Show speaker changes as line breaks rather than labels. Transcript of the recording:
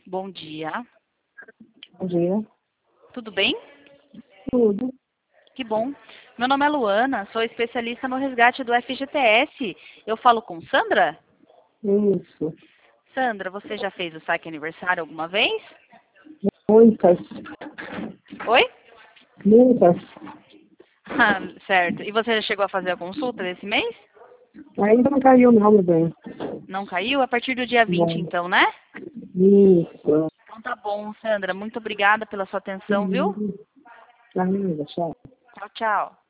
Bom dia.
Bom dia.
Tudo bem?
Tudo.
Que bom. Meu nome é Luana, sou especialista no resgate do FGTS. Eu falo com Sandra?
Isso.
Sandra, você já fez o saque aniversário alguma vez?
Muitas.
Oi?
Muitas.
Ah, certo. E você já chegou a fazer a consulta desse mês?
Ainda não caiu não, meu bem.
Não caiu? A partir do dia 20,
Não.
então, né?
Isso.
Então tá bom, Sandra. Muito obrigada pela sua atenção, viu?
Ainda, tchau.
Tchau, tchau.